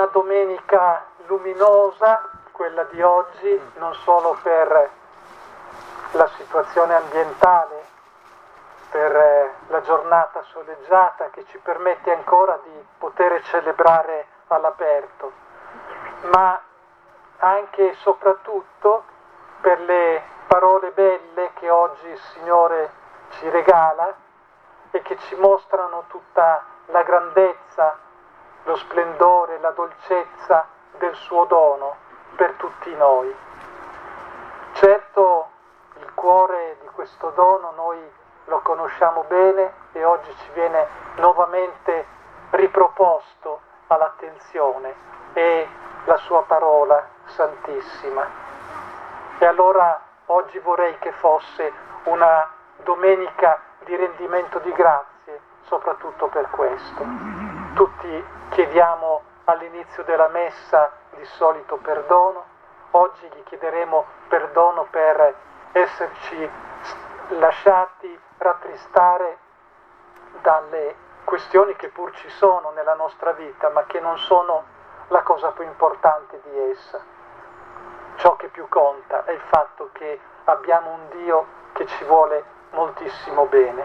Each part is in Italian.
una domenica luminosa, quella di oggi, non solo per la situazione ambientale, per la giornata soleggiata che ci permette ancora di poter celebrare all'aperto, ma anche e soprattutto per le parole belle che oggi il Signore ci regala e che ci mostrano tutta la grandezza, lo splendore, la dolcezza del suo dono per tutti noi. Certo, il cuore di questo dono noi lo conosciamo bene e oggi ci viene nuovamente riproposto all'attenzione, è la sua parola santissima. E allora oggi vorrei che fosse una domenica di rendimento di grazie, soprattutto per questo. Tutti chiediamo all'inizio della messa di solito perdono, oggi gli chiederemo perdono per esserci lasciati rattristare dalle questioni che pur ci sono nella nostra vita, ma che non sono la cosa più importante di essa. Ciò che più conta è il fatto che abbiamo un Dio che ci vuole moltissimo bene.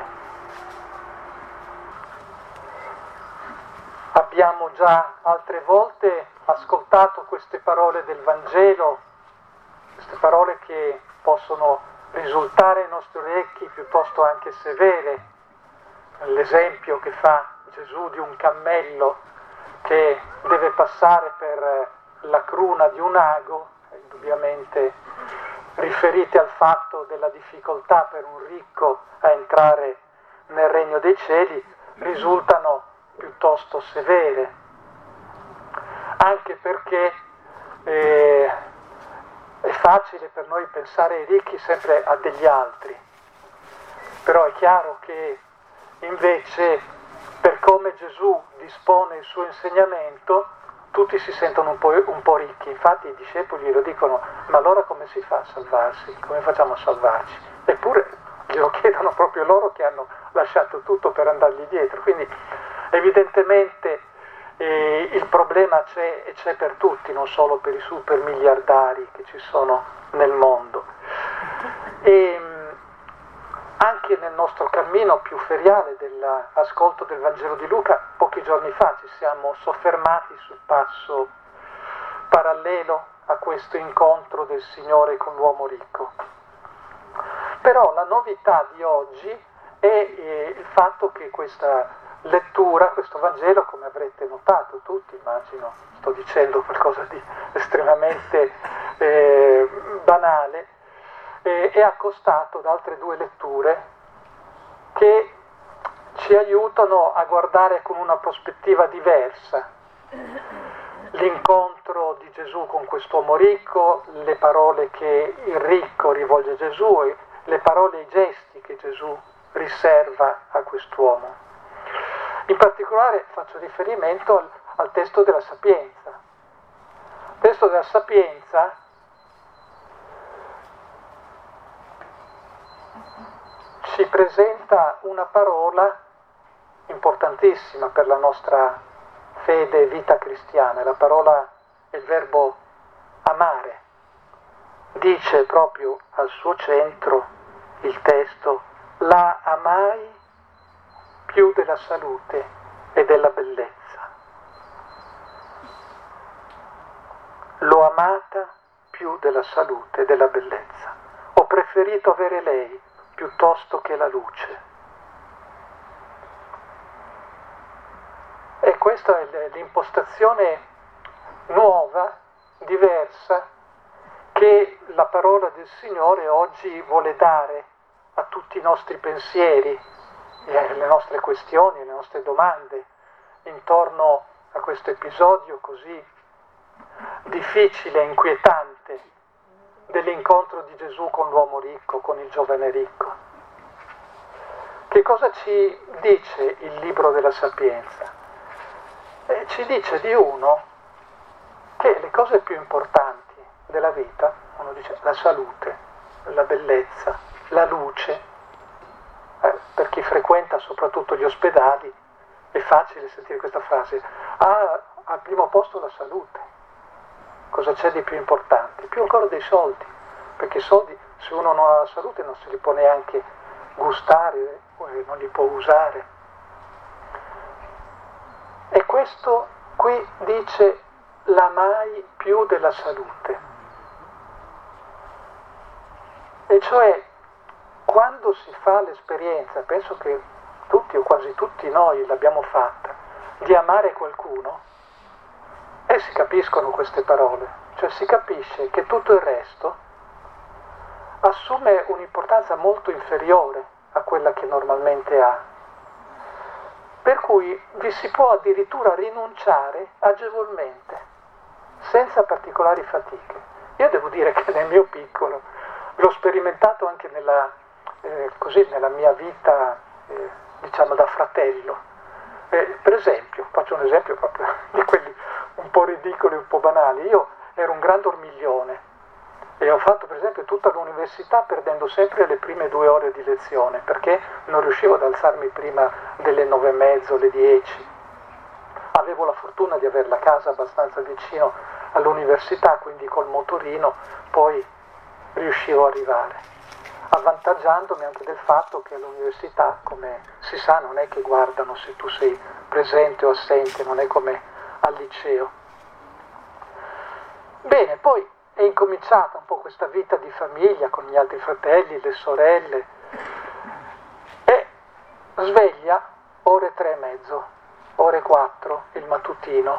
Abbiamo già altre volte ascoltato queste parole del Vangelo, queste parole che possono risultare ai nostri orecchi piuttosto anche severe. L'esempio che fa Gesù di un cammello che deve passare per la cruna di un ago, indubbiamente riferite al fatto della difficoltà per un ricco a entrare nel regno dei cieli, risultano piuttosto severe, anche perché è facile per noi pensare ai ricchi sempre a degli altri, però è chiaro che invece per come Gesù dispone il suo insegnamento tutti si sentono un po' ricchi, infatti i discepoli lo dicono: ma allora come si fa a salvarsi? Come facciamo a salvarci? Eppure glielo chiedono proprio loro che hanno lasciato tutto per andargli dietro, quindi evidentemente il problema c'è e c'è per tutti, non solo per i super miliardari che ci sono nel mondo. E anche nel nostro cammino più feriale dell'ascolto del Vangelo di Luca, pochi giorni fa ci siamo soffermati sul passo parallelo a questo incontro del Signore con l'uomo ricco. Però la novità di oggi è il fatto che questa lettura, questo Vangelo, come avrete notato tutti, immagino, sto dicendo qualcosa di estremamente banale, è accostato da altre due letture che ci aiutano a guardare con una prospettiva diversa l'incontro di Gesù con quest'uomo ricco, le parole che il ricco rivolge a Gesù e le parole e i gesti che Gesù riserva a quest'uomo. In particolare faccio riferimento al testo della Sapienza. Il testo della Sapienza ci presenta una parola importantissima per la nostra fede e vita cristiana. La parola è il verbo amare. Dice proprio al suo centro il testo: la amai più della salute e della bellezza. L'ho amata più della salute e della bellezza. Ho preferito avere lei piuttosto che la luce. E questa è l'impostazione nuova, diversa, che la parola del Signore oggi vuole dare a tutti i nostri pensieri, le nostre questioni, le nostre domande intorno a questo episodio così difficile e inquietante dell'incontro di Gesù con l'uomo ricco, con il giovane ricco. Che cosa ci dice il libro della Sapienza? Ci dice di uno che le cose più importanti della vita, uno dice la salute, la bellezza, la luce. Per chi frequenta soprattutto gli ospedali è facile sentire questa frase: ah, al primo posto la salute. Cosa c'è di più importante? Più ancora dei soldi, perché i soldi, se uno non ha la salute, non se li può neanche gustare, non li può usare. E questo qui dice l'amai più della salute. E cioè, quando si fa l'esperienza, penso che tutti o quasi tutti noi l'abbiamo fatta, di amare qualcuno, e si capiscono queste parole, cioè si capisce che tutto il resto assume un'importanza molto inferiore a quella che normalmente ha. Per cui vi si può addirittura rinunciare agevolmente, senza particolari fatiche. Io devo dire che nel mio piccolo l'ho sperimentato anche nella mia vita, diciamo, da fratello. Per esempio, faccio un esempio proprio di quelli un po' ridicoli, un po' banali. Io ero un gran dormiglione e ho fatto per esempio tutta l'università perdendo sempre le prime 2 ore di lezione, perché non riuscivo ad alzarmi prima delle 9:30, le 10. Avevo la fortuna di avere la casa abbastanza vicino all'università, quindi col motorino poi riuscivo ad arrivare, avvantaggiandomi anche del fatto che all'università, come si sa, non è che guardano se tu sei presente o assente, non è come al liceo. Bene, poi è incominciata un po' questa vita di famiglia con gli altri fratelli, le sorelle, e sveglia ore 3:30, ore 4, il mattutino.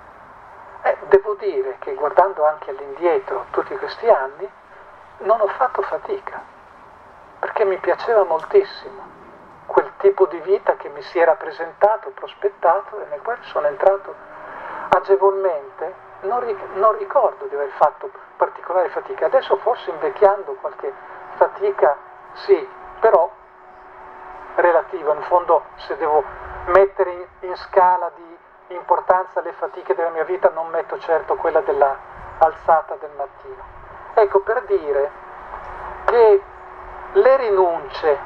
Devo dire che guardando anche all'indietro tutti questi anni, non ho fatto fatica, perché mi piaceva moltissimo quel tipo di vita che mi si era presentato, prospettato, e nel quale sono entrato agevolmente. Non ricordo di aver fatto particolare fatica. Adesso forse invecchiando qualche fatica sì, però relativa. In fondo, se devo mettere in scala di importanza le fatiche della mia vita, non metto certo quella della alzata del mattino. Ecco, per dire che le rinunce,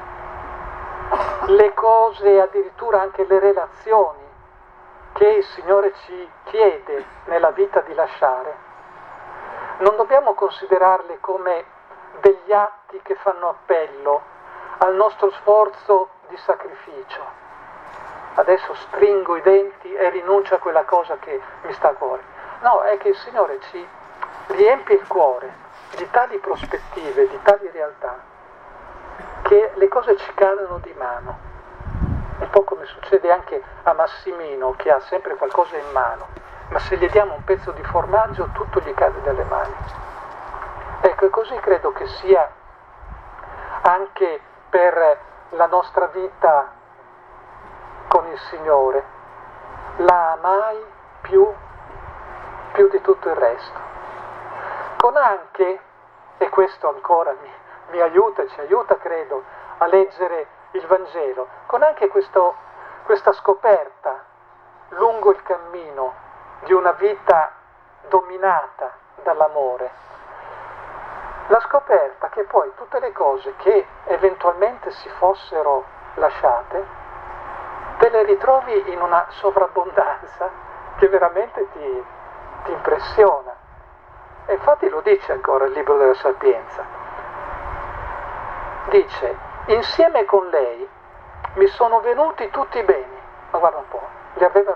le cose, addirittura anche le relazioni che il Signore ci chiede nella vita di lasciare, non dobbiamo considerarle come degli atti che fanno appello al nostro sforzo di sacrificio. Adesso stringo i denti e rinuncio a quella cosa che mi sta a cuore. No, è che il Signore ci riempie il cuore di tali prospettive, di tali realtà, che le cose ci cadono di mano. Un po' come succede anche a Massimino, che ha sempre qualcosa in mano, ma se gli diamo un pezzo di formaggio tutto gli cade dalle mani. Ecco, e così credo che sia anche per la nostra vita con il Signore. La amai più di tutto il resto. Con anche, e questo ancora mi aiuta, ci aiuta credo, a leggere il Vangelo, con anche questa scoperta lungo il cammino di una vita dominata dall'amore, la scoperta che poi tutte le cose che eventualmente si fossero lasciate, te le ritrovi in una sovrabbondanza che veramente ti impressiona. E infatti lo dice ancora il libro della Sapienza. Dice: insieme con lei mi sono venuti tutti i beni. Ma guarda un po', li aveva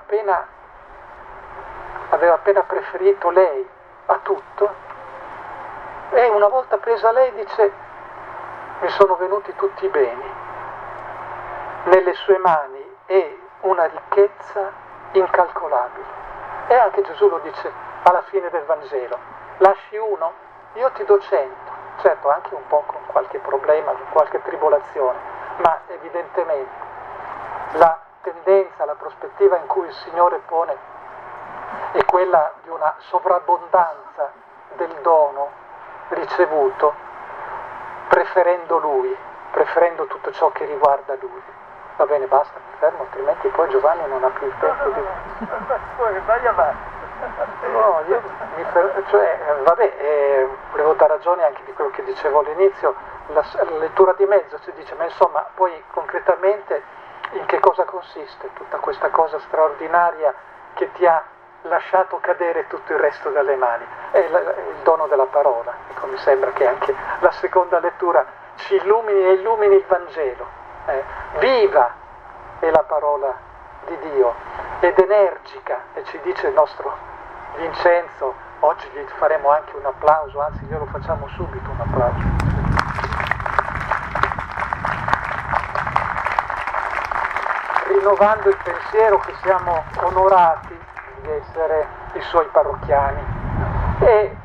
appena preferito lei a tutto, e una volta presa lei dice: mi sono venuti tutti i beni. Nelle sue mani è una ricchezza incalcolabile. E anche Gesù lo dice alla fine del Vangelo: lasci uno, io ti do 100. Certo, anche un po' con qualche problema, con qualche tribolazione, ma evidentemente la tendenza, la prospettiva in cui il Signore pone è quella di una sovrabbondanza del dono ricevuto, preferendo Lui, preferendo tutto ciò che riguarda Lui. Va bene, basta, mi fermo, altrimenti poi Giovanni non ha più il tempo di... No, io mi volevo dare ragione anche di quello che dicevo all'inizio, la lettura di mezzo si dice, ma insomma, poi concretamente in che cosa consiste tutta questa cosa straordinaria che ti ha lasciato cadere tutto il resto dalle mani. È il dono della parola. Ecco, mi sembra che anche la seconda lettura ci illumini e illumini il Vangelo. Viva è la parola di Dio ed energica, e ci dice il nostro Vincenzo, oggi gli faremo anche un applauso, anzi glielo facciamo subito un applauso. Rinnovando il pensiero che siamo onorati di essere i suoi parrocchiani. E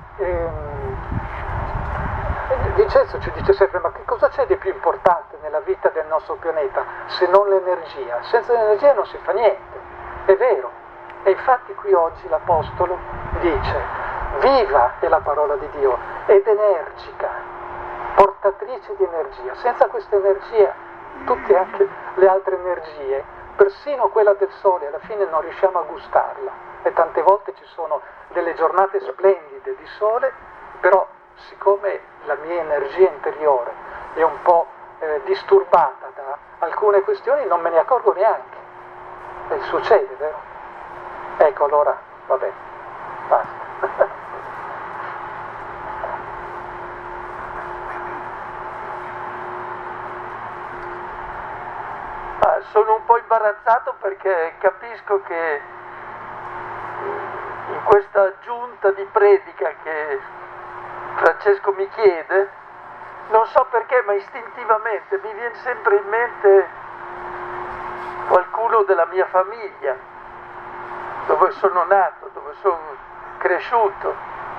Vincenzo ci dice sempre: ma che cosa c'è di più importante nella vita del nostro pianeta se non l'energia? Senza l'energia non si fa niente, è vero. E infatti qui oggi l'Apostolo dice: viva è la parola di Dio ed energica, portatrice di energia. Senza questa energia, tutte anche le altre energie, persino quella del sole, alla fine non riusciamo a gustarla. E tante volte ci sono delle giornate splendide di sole, però siccome la mia energia interiore è un po' disturbata da alcune questioni, non me ne accorgo neanche. E succede, vero? Ecco, allora, vabbè, basta. Sono un po' imbarazzato perché capisco che in questa aggiunta di predica che Francesco mi chiede, non so perché, ma istintivamente mi viene sempre in mente qualcuno della mia famiglia, dove sono nato, dove sono cresciuto.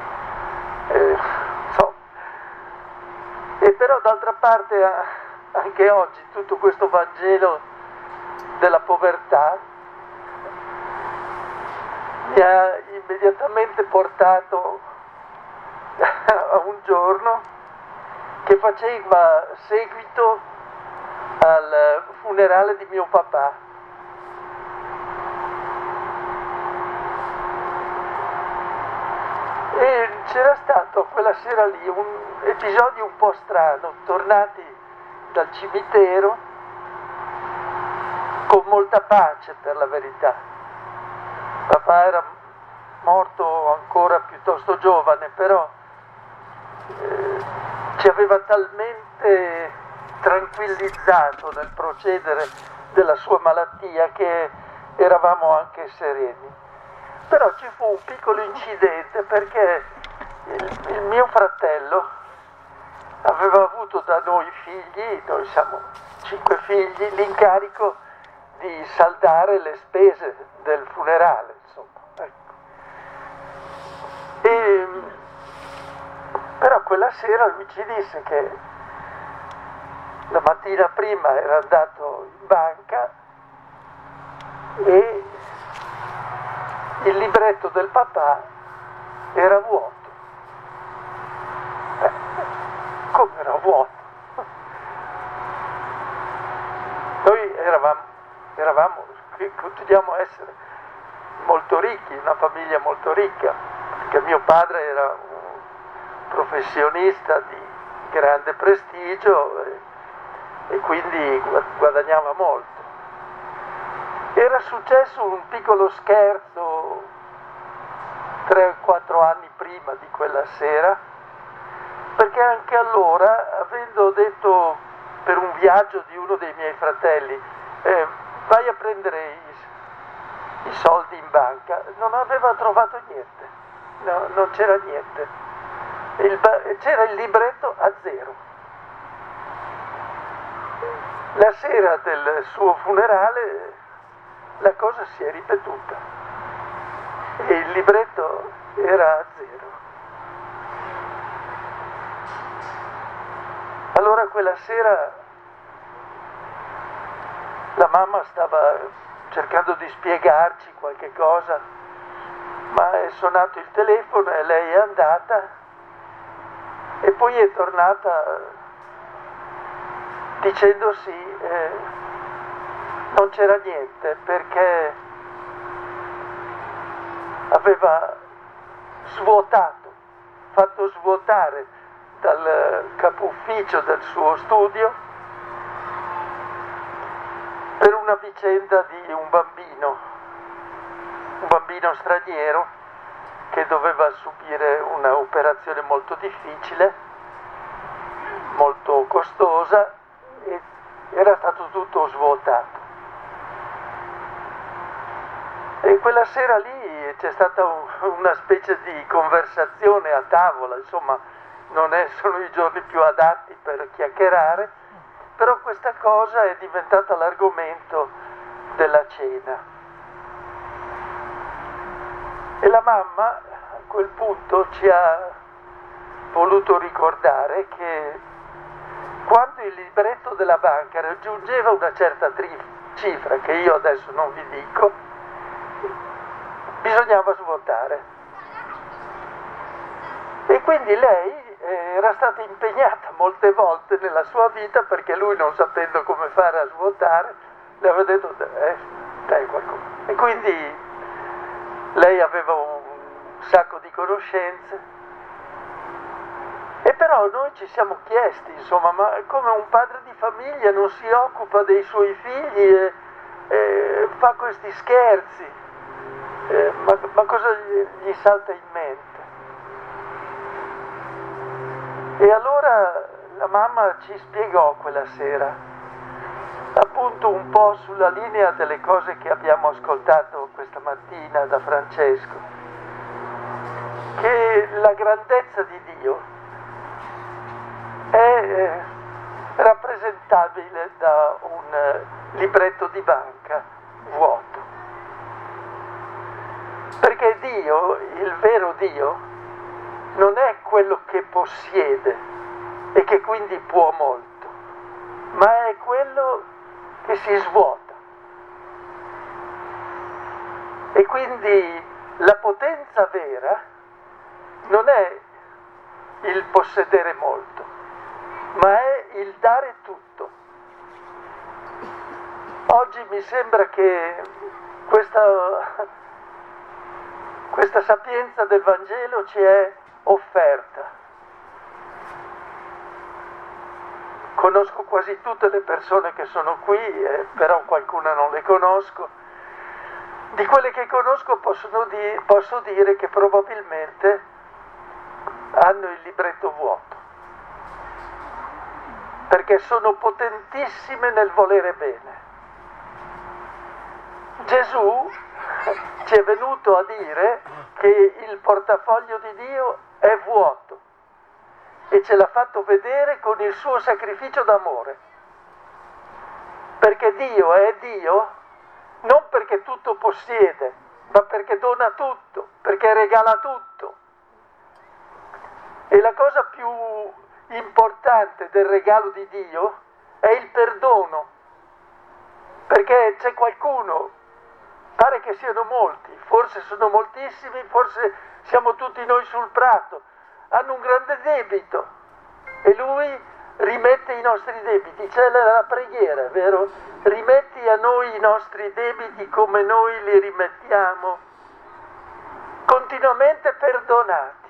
E però d'altra parte anche oggi tutto questo Vangelo della povertà mi ha immediatamente portato a un giorno che faceva seguito al funerale di mio papà. E c'era stato quella sera lì un episodio un po' strano, tornati dal cimitero con molta pace, per la verità. Papà era morto ancora piuttosto giovane, però ci aveva talmente tranquillizzato nel procedere della sua malattia che eravamo anche sereni. Però ci fu un piccolo incidente perché il mio fratello aveva avuto da noi figli, noi siamo 5 figli, l'incarico di saldare le spese del funerale, insomma. Ecco. Però quella sera lui ci disse che la mattina prima era andato in banca e il libretto del papà era vuoto. Come era vuoto? Noi eravamo, continuiamo a essere molto ricchi, una famiglia molto ricca, perché mio padre era un professionista di grande prestigio e quindi guadagnava molto. Era successo un piccolo scherzo 3-4 anni prima di quella sera, perché anche allora, avendo detto per un viaggio di uno dei miei fratelli, vai a prendere i soldi in banca, non aveva trovato niente, no, non c'era niente, c'era il libretto a zero. La sera del suo funerale la cosa si è ripetuta e il libretto era a zero. Allora quella sera la mamma stava cercando di spiegarci qualche cosa, ma è suonato il telefono e lei è andata e poi è tornata dicendo sì, non c'era niente perché aveva svuotato, fatto svuotare dal capo ufficio del suo studio per una vicenda di un bambino un bambino straniero che doveva subire un'operazione molto difficile, molto costosa, e era stato tutto svuotato. E quella sera lì c'è stata una specie di conversazione a tavola, insomma, sono i giorni più adatti per chiacchierare, però questa cosa è diventata l'argomento della cena. E la mamma a quel punto ci ha voluto ricordare che quando il libretto della banca raggiungeva una certa cifra, che io adesso non vi dico, bisognava svuotare. E quindi lei era stata impegnata molte volte nella sua vita, perché lui, non sapendo come fare a svuotare, le aveva detto dai qualcosa. E quindi lei aveva un sacco di conoscenze. E però noi ci siamo chiesti, insomma, ma come un padre di famiglia non si occupa dei suoi figli e fa questi scherzi? Ma cosa gli salta in mente? E allora la mamma ci spiegò quella sera, appunto un po' sulla linea delle cose che abbiamo ascoltato questa mattina da Francesco, che la grandezza di Dio è rappresentabile da un libretto di banca vuoto. Perché Dio, il vero Dio, non è quello che possiede e che quindi può molto, ma è quello che si svuota. E quindi la potenza vera non è il possedere molto, ma è il dare tutto. Oggi mi sembra che questa sapienza del Vangelo ci è offerta. Conosco quasi tutte le persone che sono qui, però qualcuna non le conosco. Di quelle che conosco posso dire che probabilmente hanno il libretto vuoto, perché sono potentissime nel volere bene. Gesù ci è venuto a dire che il portafoglio di Dio è vuoto e ce l'ha fatto vedere con il suo sacrificio d'amore, perché Dio è Dio non perché tutto possiede, ma perché dona tutto, perché regala tutto. E la cosa più importante del regalo di Dio è il perdono, perché c'è qualcuno, pare che siano molti, forse sono moltissimi, forse siamo tutti noi sul prato, hanno un grande debito e lui rimette i nostri debiti. C'è la preghiera, vero? Rimetti a noi i nostri debiti come noi li rimettiamo, continuamente perdonati.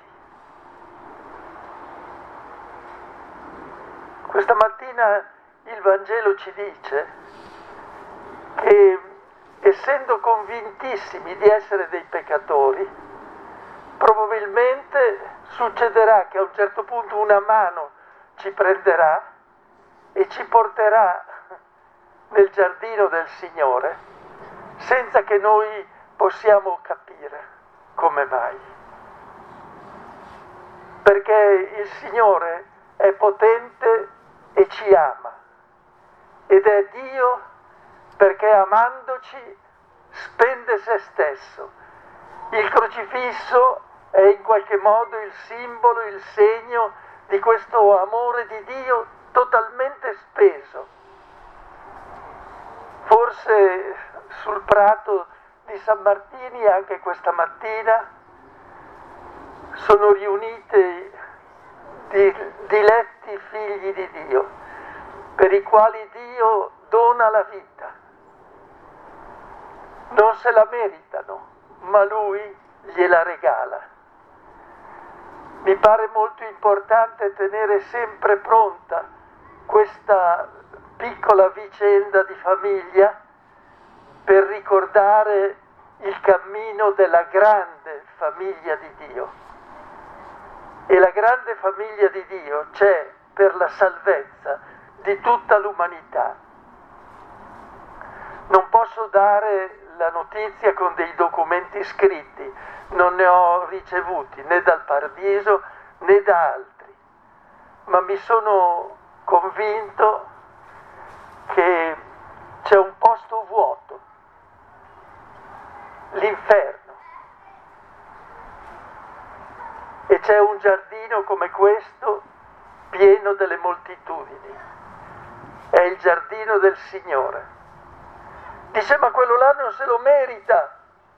Questa mattina il Vangelo ci dice che, essendo convintissimi di essere dei peccatori, probabilmente succederà che a un certo punto una mano ci prenderà e ci porterà nel giardino del Signore senza che noi possiamo capire come mai. Perché il Signore è potente e ci ama, ed è Dio perché amandoci spende se stesso. Il crocifisso è in qualche modo il simbolo, il segno di questo amore di Dio totalmente speso. Forse sul prato di San Martini anche questa mattina sono riunite diletti figli di Dio, per i quali Dio dona la vita. Non se la meritano, ma Lui gliela regala. Mi pare molto importante tenere sempre pronta questa piccola vicenda di famiglia per ricordare il cammino della grande famiglia di Dio. E la grande famiglia di Dio c'è per la salvezza di tutta l'umanità. Non posso dare la notizia con dei documenti scritti, non ne ho ricevuti né dal Paradiso né da altri, ma mi sono convinto che c'è un posto vuoto, l'inferno, e c'è un giardino come questo pieno delle moltitudini. È il giardino del Signore. Dice, ma quello là non se lo merita.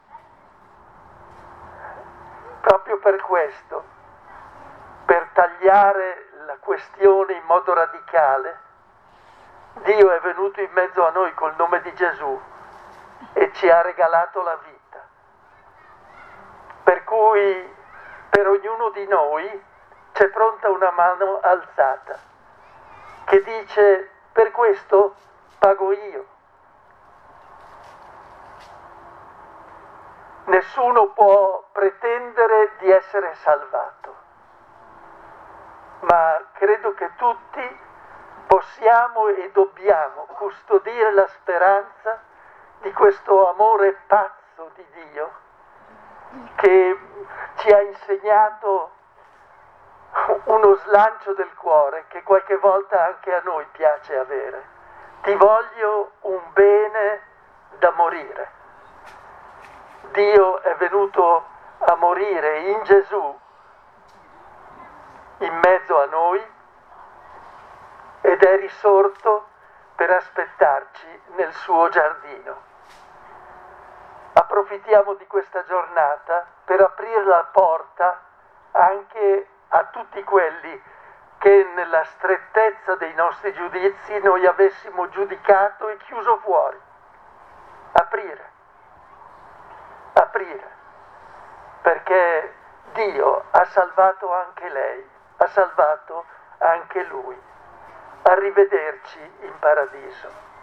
Proprio per questo, per tagliare la questione in modo radicale, Dio è venuto in mezzo a noi col nome di Gesù e ci ha regalato la vita. Per cui per ognuno di noi c'è pronta una mano alzata che dice, per questo pago io. Nessuno può pretendere di essere salvato, ma credo che tutti possiamo e dobbiamo custodire la speranza di questo amore pazzo di Dio che ci ha insegnato uno slancio del cuore che qualche volta anche a noi piace avere. Ti voglio un bene da morire. Dio è venuto a morire in Gesù, in mezzo a noi, ed è risorto per aspettarci nel suo giardino. Approfittiamo di questa giornata per aprire la porta anche a tutti quelli che nella strettezza dei nostri giudizi noi avessimo giudicato e chiuso fuori. Aprire, perché Dio ha salvato anche lei, ha salvato anche lui. Arrivederci in paradiso.